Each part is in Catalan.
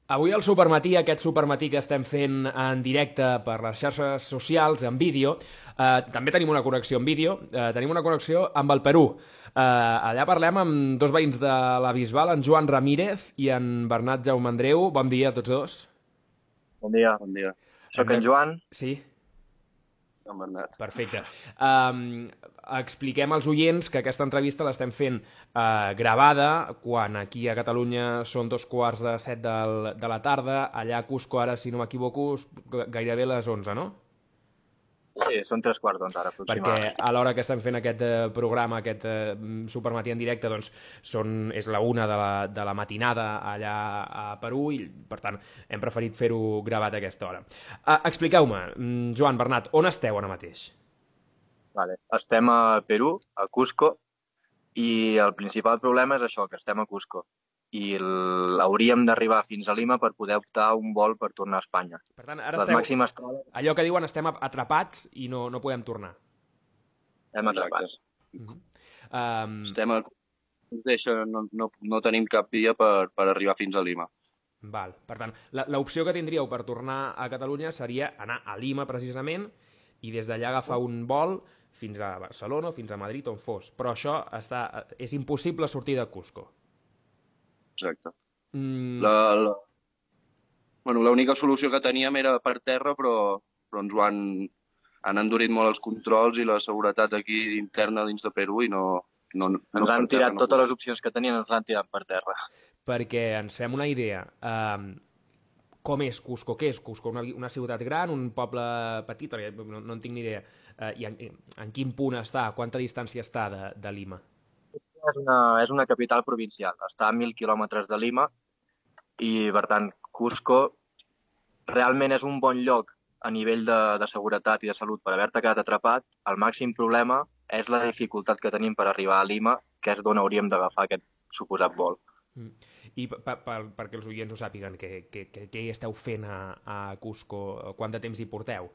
Avui al Supermatí, aquest Supermatí que estem fent en directe per les xarxes socials, en vídeo, també tenim una connexió en vídeo, tenim una connexió amb el Perú. Allà parlem amb dos veïns de la Bisbal, en Joan Ramírez i en Bernat Jaumandreu. Bon dia a tots dos. Bon dia. Bon dia, Soc en Joan. Sí, en Bernat. perfecte. Expliquem als oients que aquesta entrevista l'estem fent gravada quan aquí a Catalunya són 2:15 de la tarda, allà a Cusco ara, si no m'equivoco, gairebé les 11, no? Sí, són 3:15 ara, Perquè aproximadament. a l'hora que estem fent aquest programa, aquest supermatí en directe, doncs és la una de la matinada allà a Perú i, per tant, hem preferit fer-ho gravat a aquesta hora. Expliqueu-me, Joan, Bernat, on esteu ara mateix? Vale. Estem a Perú, a Cusco, i el principal problema és això, que estem a Cusco. I hauríem d'arribar fins a Lima per poder optar un vol per tornar a Espanya. Per tant, ara Les esteu, màximes trobes allò que diuen, estem atrapats i no podem tornar. hem atrapats. Uh -huh. um, Estem a... Ens deixa, no tenim cap via per arribar fins a Lima. Val. Per tant, l'opció que tindríeu per tornar a Catalunya seria anar a Lima, precisament, i des d'allà agafar un vol fins a Barcelona o fins a Madrid, on fos. Però això és impossible sortir de Cusco. Exacte. Mm, L'única solució que teníem era per terra, però han endurit molt els controls i la seguretat aquí interna dins de Perú i no Ens per han terra tirat no totes podem. les opcions que tenien, ens les han tirat per terra. perquè ens fem una idea. Com és Cusco? Què és Cusco? Una ciutat gran? Un poble petit? Perquè no en tinc ni idea. I en quin punt està? A quanta distància està de Lima? És una capital provincial. Està a 1.000 quilòmetres de Lima i, per tant, Cusco realment és un bon lloc a nivell de seguretat i de salut per haver-te quedat atrapat. El màxim problema és la dificultat que tenim per arribar a Lima, que és d'on hauríem d'agafar aquest suposat vol. Mm. I perquè els oients ho sàpiguen, què hi esteu fent a Cusco? Quant de temps hi porteu?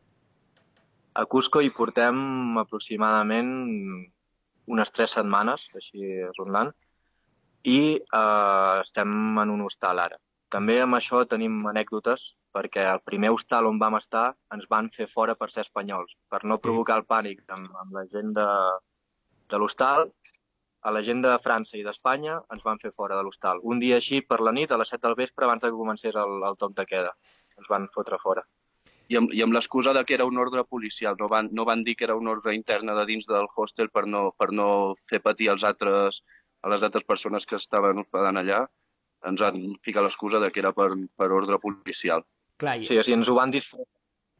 A Cusco hi portem aproximadament unes 3 setmanes, així rondant, i estem en un hostal ara. També amb això tenim anècdotes, perquè el primer hostal on vam estar ens van fer fora per ser espanyols, per no Sí. provocar el pànic amb la gent de l'hostal. A la gent de França i d'Espanya ens van fer fora de l'hostal. Un dia així, per la nit, a les 7 del vespre, abans que comencés el toc de queda. Ens van fotre fora. I amb l'excusa de que era un ordre policial, no van dir que era una ordre interna de dins del hostel per no fer patir a les altres persones que estaven hospedant allà. Ens han ficat l'excusa de que era per ordre policial. Clar, Sí, o sigui, ens ho van disfressar.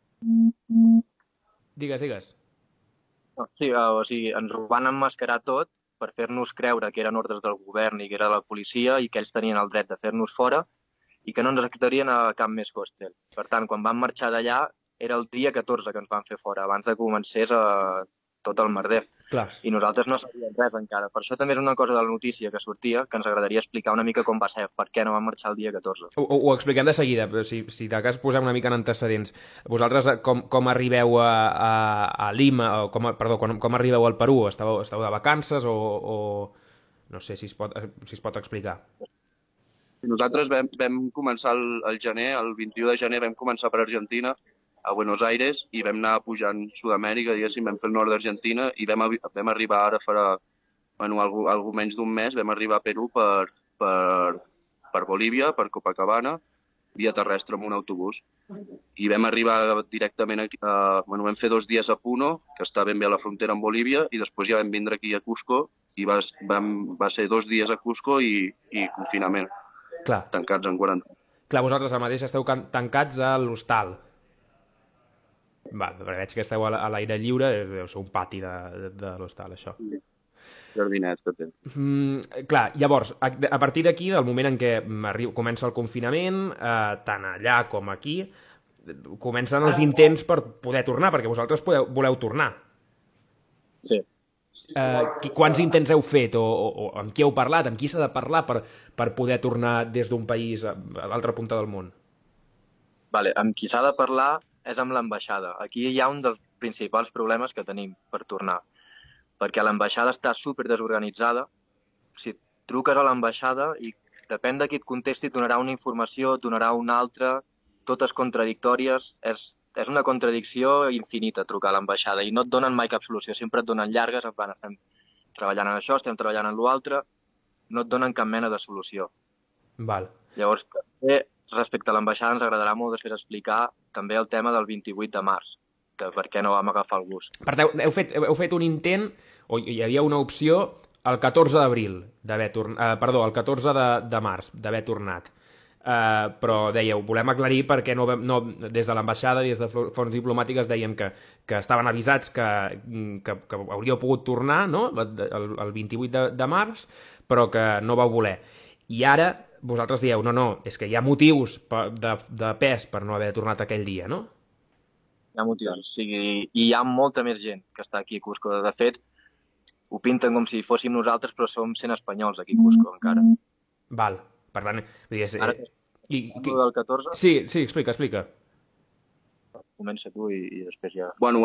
digues. Sí, o sigui, ens ho van emmascarar tot per fer-nos creure que eren ordres del govern i que era la policia i que ells tenien el dret de fer-nos fora i que no ens acceptarien a cap més hostel. Per tant, quan vam marxar d'allà, era el dia 14 que ens van fer fora, abans de que comencés tot el merder. Clar. I nosaltres no sabíem res encara. Per això també és una cosa de la notícia que sortia que ens agradaria explicar una mica com va ser, per què no vam marxar el dia 14. Ho expliquem de seguida, però si de cas posem una mica en antecedents. Vosaltres com arribeu a Lima, o perdó, com arribeu al Perú? Esteu de vacances o no sé si es pot explicar. Nosaltres vam començar el gener, el 21 de gener vam començar per Argentina, a Buenos Aires, i vam anar pujant Sud-amèrica, diguéssim, vam fer el nord d'Argentina i vam arribar ara farà algú menys d'un mes, vam arribar a Perú per Bolívia, per Copacabana, via terrestre amb un autobús. I vam arribar directament aquí, vam fer 2 dies a Puno, que està ben bé a la frontera amb Bolívia, i després ja vam vindre aquí a Cusco, i va ser 2 dies a Cusco i confinament, Clar, tancats en quarantena. clar, vosaltres ara mateix esteu tancats a l'hostal. Va, perquè veig que esteu a l'aire lliure, deu ser un pati de l'hostal, això. Jardinets que té. Clar, llavors, a partir d'aquí, del moment en què comença el confinament, tant allà com aquí, comencen els intents per poder tornar, perquè vosaltres voleu tornar. Sí. Quants intents heu fet o amb qui heu parlat, amb qui s'ha de parlar per poder tornar des d'un país a l'altra punta del món? Vale, amb qui s'ha de parlar és amb l'ambaixada. Aquí hi ha un dels principals problemes que tenim per tornar, perquè l'ambaixada està super desorganitzada. Si truques a l'ambaixada i depèn de qui et contesti, et donarà una informació, et donarà una altra, totes contradictòries. És una contradicció infinita trucar a l'ambaixada i no et donen mai cap solució, sempre et donen llargues, en plan, estem treballant en això, estem treballant en l'altre, no et donen cap mena de solució. Val. Llavors, també, respecte a l'ambaixada, ens agradarà molt després explicar també el tema del 28 de març, que per què no vam agafar el bus. Per tant, heu fet un intent, o hi havia una opció, el 14 d'abril, perdó, el 14 de març, d'haver tornat. Però dèieu, volem aclarir perquè no, des de l'ambaixada, des de fonts diplomàtiques, dèiem que estaven avisats que hauríeu pogut tornar, no?, el 28 de març, però que no vau voler. I ara vosaltres dieu, no, és que hi ha motius de pes per no haver tornat aquell dia, no? Hi ha motius, sí, i hi ha molta més gent que està aquí a Cusco. De fet, ho pinten com si fóssim nosaltres, però som 100 espanyols aquí a Cusco encara. Val, per tant... Ara del 14? Sí, explica. Comença tu i després ja... Bueno,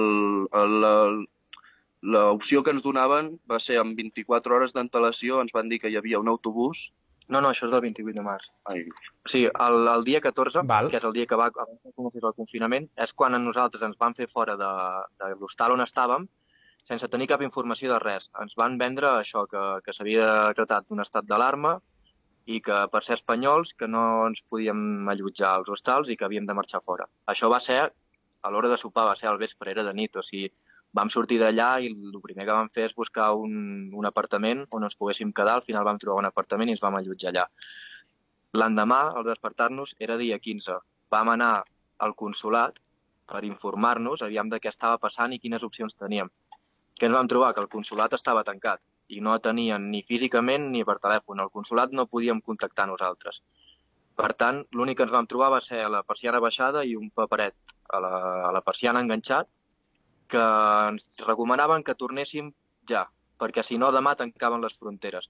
l'opció que ens donaven va ser amb 24 hores d'antelació, ens van dir que hi havia un autobús. No, això és del 28 de març. Ai. O sigui, el dia 14, Val. que és el dia que va començar el confinament, és quan a nosaltres ens van fer fora de l'hostal on estàvem, sense tenir cap informació de res. Ens van vendre això, que s'havia decretat un estat d'alarma i que per ser espanyols que no ens podíem allotjar als hostals i que havíem de marxar fora. Això va ser, a l'hora de sopar, va ser al vespre, era de nit, o sigui, vam sortir d'allà i el primer que vam fer és buscar un apartament on ens poguéssim quedar. Al final vam trobar un apartament i ens vam allotjar allà. L'endemà, al despertar-nos, era dia 15. Vam anar al consolat per informar-nos, aviam de què estava passant i quines opcions teníem. Què ens vam trobar? Que el consolat estava tancat i no tenien ni físicament ni per telèfon. Al consolat no podíem contactar nosaltres. Per tant, l'únic que ens vam trobar va ser la persiana baixada i un paperet a la persiana enganxat, que ens recomanaven que tornéssim ja, perquè si no demà tancaven les fronteres.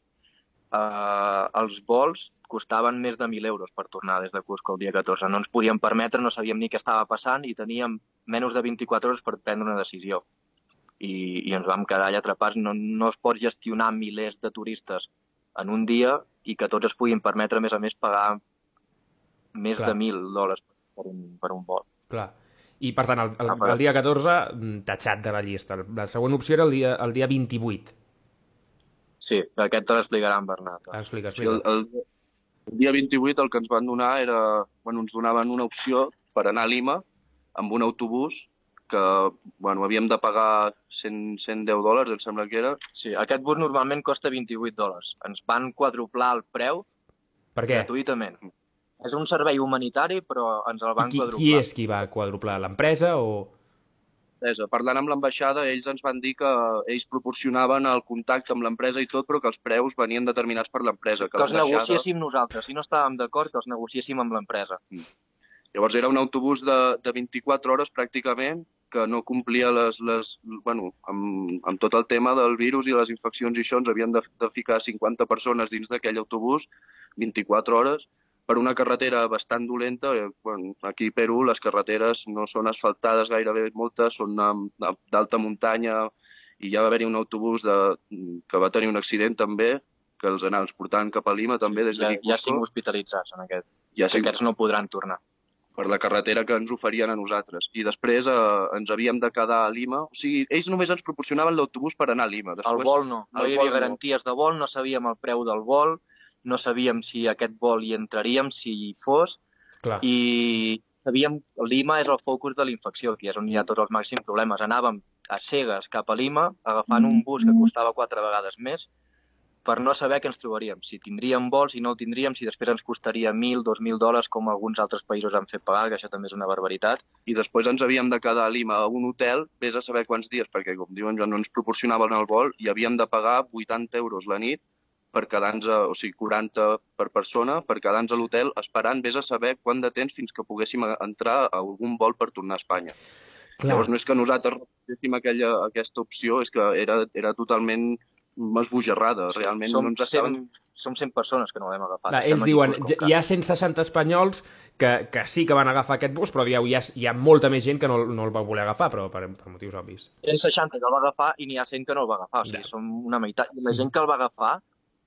Els vols costaven més de 1.000 euros per tornar des de Cusco el dia 14. No ens podíem permetre, no sabíem ni què estava passant i teníem menys de 24 hores per prendre una decisió. I ens vam quedar allà atrapats. No es pot gestionar milers de turistes en un dia i que tots es puguin permetre, a més, pagar més de $1.000 per un vol. Clar. I, per tant, el dia 14, tatxat de la llista. La següent opció era el dia 28. Sí, aquest te l'explicarà en Bernat. Explica. Sí, el dia 28 el que ens van donar era... Bueno, ens donaven una opció per anar a Lima amb un autobús que havíem de pagar $110, em sembla que era. Sí, aquest bus normalment costa $28. Ens van quadruplar el preu gratuïtament. És un servei humanitari, però ens el van quadruplar. Qui és qui va quadruplar? L'empresa o...? Parlant amb l'ambaixada, ells ens van dir que ells proporcionaven el contacte amb l'empresa i tot, però que els preus venien determinats per l'empresa. Que els negociéssim nosaltres. Si no estàvem d'acord, que els negociéssim amb l'empresa. Llavors era un autobús de 24 hores pràcticament, que no complia amb tot el tema del virus i les infeccions i això, ens havien de ficar 50 persones dins d'aquell autobús, 24 hores, per una carretera bastant dolenta. Aquí a Perú les carreteres no són asfaltades gairebé moltes, són d'alta muntanya, i ja va haver-hi un autobús que va tenir un accident també, que els anaven portant cap a Lima també des d'aquí. Ja 5 hospitalitzats en aquest. Aquests no podran tornar. Per la carretera que ens oferien a nosaltres. I després ens havíem de quedar a Lima. O sigui, ells només ens proporcionaven l'autobús per anar a Lima. El vol no. No hi havia garanties de vol, no sabíem el preu del vol, no sabíem si aquest vol hi entraríem, si hi fos. Clar. I sabíem que Lima és el focus de la infecció, que és on hi ha tots els màxims problemes. Anàvem a cegues cap a Lima, agafant un bus que costava 4 vegades més, per no saber què ens trobaríem, si tindríem vol, si no el tindríem, si després ens costaria $1.000, $2.000, com alguns altres països han fet pagar, que això també és una barbaritat. I després ens havíem de quedar a Lima a un hotel, vés a saber quants dies, perquè, com diuen, no ens proporcionaven el vol, i havíem de pagar 80 euros la nit per quedar-nos, o sigui, 40 per persona, per quedar-nos a l'hotel esperant, vés a saber quant de temps fins que poguéssim entrar a algun vol per tornar a Espanya. Clar. Llavors no és que nosaltres rebéssim aquesta opció, és que era totalment esbojarrada, realment no ens estaven... Som 100 persones que no l'hem agafat. Clar, ells diuen, hi ha 160 espanyols que sí que van agafar aquest bus, però dieu, hi ha molta més gent que no el va voler agafar, però per motius obvis. 160 que el va agafar i n'hi ha 100 que no el va agafar, o sigui, som una meitat. I la gent que el va agafar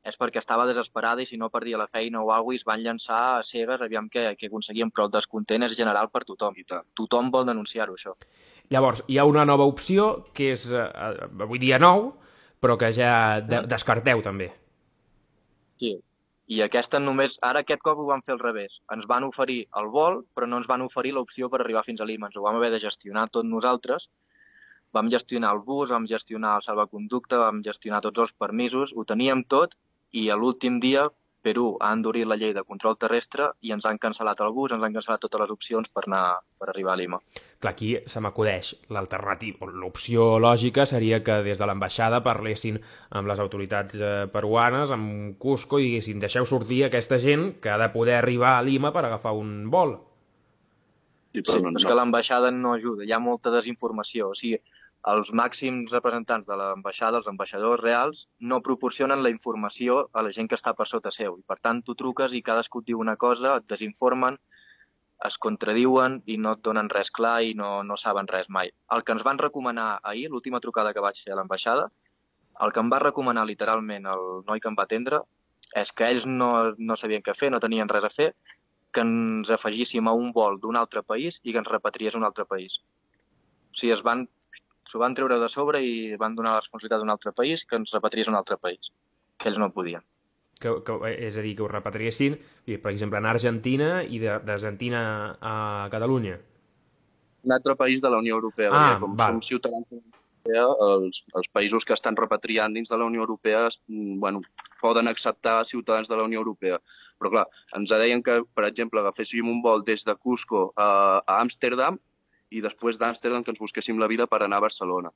és perquè estava desesperada i si no perdia la feina o alguna cosa, es van llançar a cegues, aviam que aconseguien, però el descontent és general per tothom. Tothom vol denunciar-ho, això. Llavors, hi ha una nova opció, que és avui dia 9, però que ja descarteu també. Sí. I aquesta només, ara aquest cop ho van fer al revés. Ens van oferir el vol, però no ens van oferir l'opció per arribar fins a Lima. Ens ho vam haver de gestionar tot nosaltres. Vam gestionar el bus, vam gestionar el salvaconducte, vam gestionar tots els permisos, ho teníem tot, i a l'últim dia Perú ha endurit la llei de control terrestre i ens han cancel·lat el bus, ens han cancel·lat totes les opcions per arribar a Lima. Clar, aquí se m'acudeix l'alternativa, l'opció lògica seria que des de l'ambaixada parlessin amb les autoritats peruanes, amb Cusco, i diguessin, deixeu sortir aquesta gent que ha de poder arribar a Lima per agafar un vol. Sí, però és que l'ambaixada no ajuda, hi ha molta desinformació. O sigui, els màxims representants de l'ambaixada, els ambaixadors reals, no proporcionen la informació a la gent que està per sota seu. I per tant, tu truques i cadascú et diu una cosa, et desinformen, es contradiuen i no et donen res clar i no saben res mai. El que ens van recomanar ahir, l'última trucada que vaig fer a l'ambaixada, el que em va recomanar literalment el noi que em va atendre és que ells no sabien què fer, no tenien res a fer, que ens afegíssim a un vol d'un altre país i que ens repatriés a un altre país. O sigui, s'ho van treure de sobre i van donar la responsabilitat d'un altre país que ens repatriés a un altre país, que ells no podien. És a dir, que us repatriessin, per exemple, a Argentina i d'Argentina a Catalunya. Un altre país de la Unió Europea. Com som ciutadans de la Unió Europea, els països que estan repatriant dins de la Unió Europea poden acceptar ciutadans de la Unió Europea. Però clar, ens deien que, per exemple, agaféssim un vol des de Cusco a Amsterdam i després d'Amsterdam que ens busquéssim la vida per anar a Barcelona.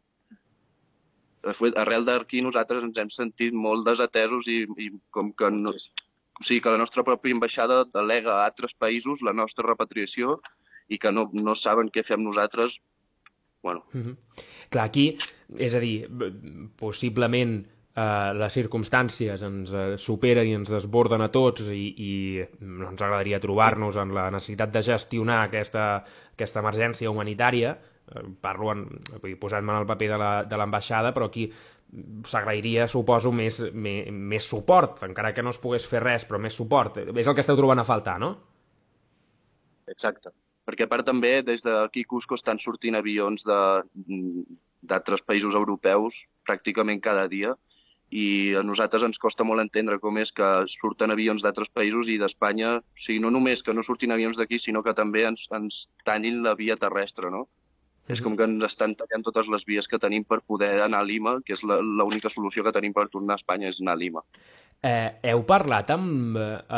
Arrel d'aquí nosaltres ens hem sentit molt desatesos i com que no... O sigui, que la nostra pròpia ambaixada delega a altres països la nostra repatriació i que no saben què fer amb nosaltres. Bueno. Clar, aquí, és a dir, possiblement les circumstàncies ens superen i ens desborden a tots i no ens agradaria trobar-nos en la necessitat de gestionar aquesta emergència humanitària. Parlo posant-me en el paper de l'ambaixada, però aquí s'agrairia, suposo, més suport, encara que no es pogués fer res, però més suport. És el que esteu trobant a faltar, no? Exacte. Perquè a part també des d'aquí Cusco estan sortint avions d'altres països europeus pràcticament cada dia i a nosaltres ens costa molt entendre com és que surten avions d'altres països i d'Espanya, o sigui, no només que no surtin avions d'aquí, sinó que també ens tallin la via terrestre, no? És com que ens estan tallant totes les vies que tenim per poder anar a Lima, que és l'única solució que tenim per tornar a Espanya, és anar a Lima. Heu parlat amb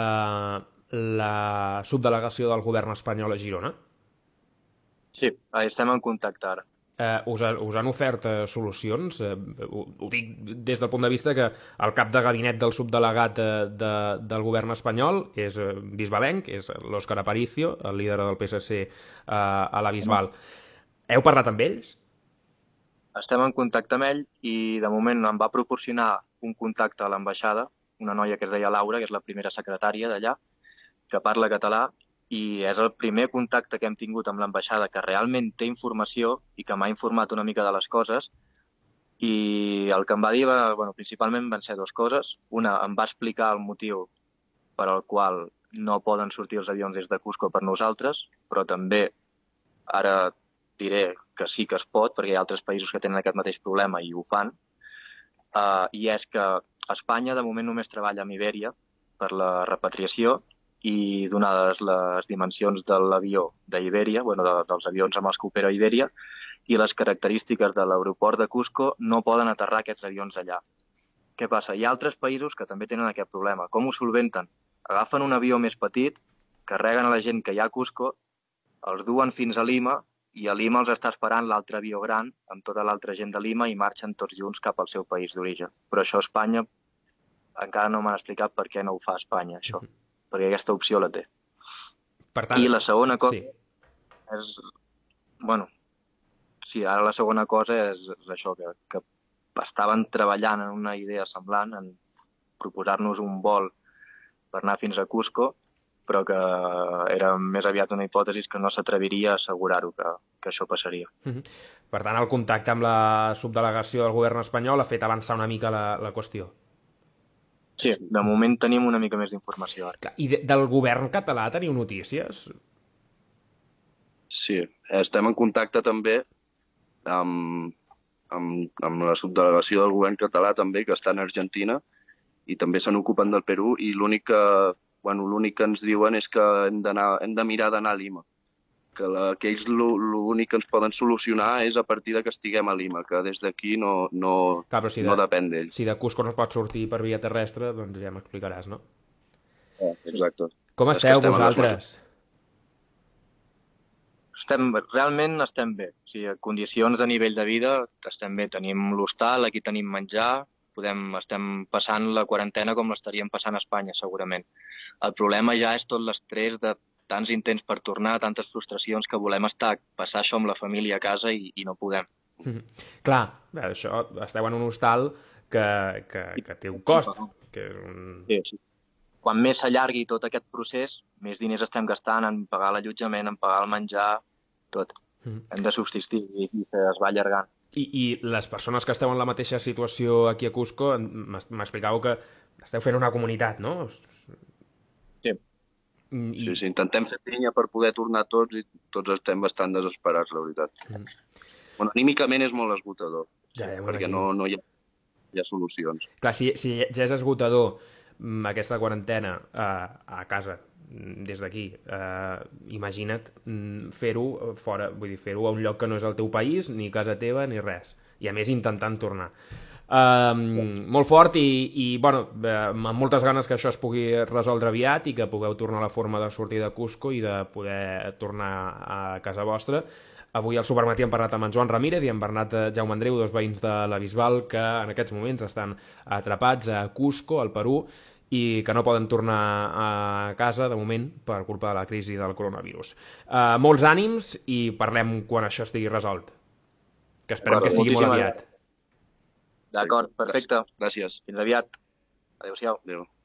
la subdelegació del govern espanyol a Girona? Sí, estem en contacte ara. Us han ofert solucions? Ho dic des del punt de vista que el cap de gabinet del subdelegat del govern espanyol és bisbalenc, és l'Òscar Aparicio, el líder del PSC a la Bisbal. Heu parlat amb ells? Estem en contacte amb ell i de moment em va proporcionar un contacte a l'ambaixada, una noia que es deia Laura, que és la primera secretària d'allà, que parla català, i és el primer contacte que hem tingut amb l'ambaixada que realment té informació i que m'ha informat una mica de les coses. I el que em va dir, principalment van ser dues coses. Una, em va explicar el motiu per al qual no poden sortir els avions des de Cusco per nosaltres, però també ara diré que sí que es pot, perquè hi ha altres països que tenen aquest mateix problema i ho fan. I és que Espanya de moment només treballa amb Ibèria per la repatriació i donades les dimensions de l'avió d'Ibèria, dels avions amb els que opera Ibèria, i les característiques de l'aeroport de Cusco, no poden aterrar aquests avions allà. Què passa? Hi ha altres països que també tenen aquest problema. Com ho solventen? Agafen un avió més petit, carreguen a la gent que hi ha a Cusco, els duen fins a Lima i a Lima els està esperant l'altre avió gran amb tota l'altra gent de Lima i marxen tots junts cap al seu país d'origen. Però això a Espanya encara no m'han explicat per què no ho fa Espanya, això. Perquè aquesta opció la té. Per tant, i la segona cosa és... Sí, ara la segona cosa és això, que estaven treballant en una idea semblant, en proposar-nos un vol per anar fins a Cusco, però que era més aviat una hipòtesi que no s'atreviria a assegurar-ho, que això passaria. Per tant, el contacte amb la subdelegació del govern espanyol ha fet avançar una mica la qüestió. Sí, de moment tenim una mica més d'informació ara. I del govern català teniu notícies? Sí, estem en contacte també amb, amb la subdelegació del govern català també, que està en Argentina, i també se n'ocupen del Perú, i l'únic que ens diuen és que hem de mirar d'anar a Lima, que ells l'únic que ens poden solucionar és a partir de que estiguem a Lima, que des d'aquí no Clar, però no depèn d'ells. si de Cusco no es pot sortir per via terrestre, doncs ja m'explicaràs, no? Exacte. Com És que esteu estem en les vosaltres? Realment estem bé. O sigui, condicions de nivell de vida estem bé. Tenim l'hostal, aquí tenim menjar, estem passant la quarantena com l'estaríem passant a Espanya, segurament. El problema ja és tot l'estrès de tants intents per tornar, tantes frustracions que volem passar això amb la família a casa i no podem. Clar, això, esteu en un hostal que té un cost. Que és un... Sí. Quan més s'allargui tot aquest procés, més diners estem gastant en pagar l'allotjament, en pagar el menjar, tot. Hem de subsistir i es va allargant. I les persones que esteu en la mateixa situació aquí a Cusco, m'explicàveu que esteu fent una comunitat, no? Sí. Sí, intentem fer pinya per poder tornar tots i tots estem bastant desesperats, la veritat. Bueno, anímicament és molt esgotador, perquè no hi ha solucions. Clar, si ja és esgotador aquesta quarantena a casa, des d'aquí, imagina't fer-ho fora, vull dir, fer-ho a un lloc que no és el teu país, ni casa teva, ni res. I a més intentant tornar. Molt fort i bueno, amb moltes ganes que això es pugui resoldre aviat i que pugueu tornar a la forma de sortir de Cusco i de poder tornar a casa vostra. Avui al Supermatí hem parlat amb en Joan Ramírez i en Bernat Jaume Andreu, dos veïns de la Bisbal que en aquests moments estan atrapats a Cusco, al Perú, i que no poden tornar a casa de moment per culpa de la crisi del coronavirus. Molts ànims i parlem quan això estigui resolt, que esperem que sigui molt aviat. D'acord, perfecte. Gràcies. Fins aviat. Adéu-siau. Adéu.